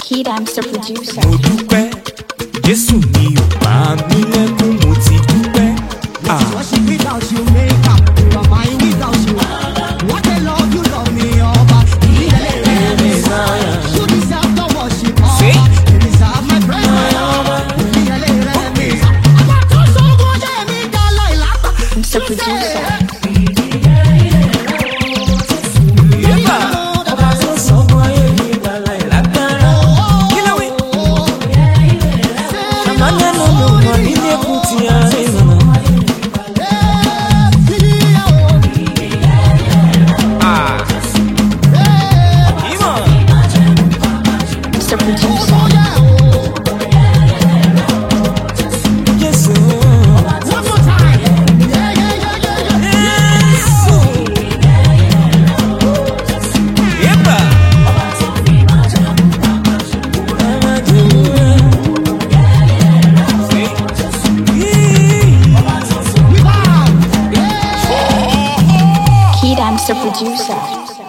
Kid Amster producer. Mo dúpẹ́, Jésù mi ò bá mi lẹ́kún, mo ti dúpẹ́. Worship without you, make up. Your mind without you. What a love you love me, Oba. You deserve the worship, Oba. You deserve my praise, Oba. Amster producer. Amster producer. One more time. Kid Amster producer.